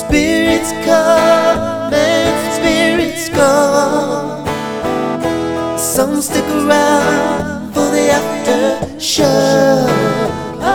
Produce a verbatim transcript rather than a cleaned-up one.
Spirits come and spirits go. Some stick around for the after show.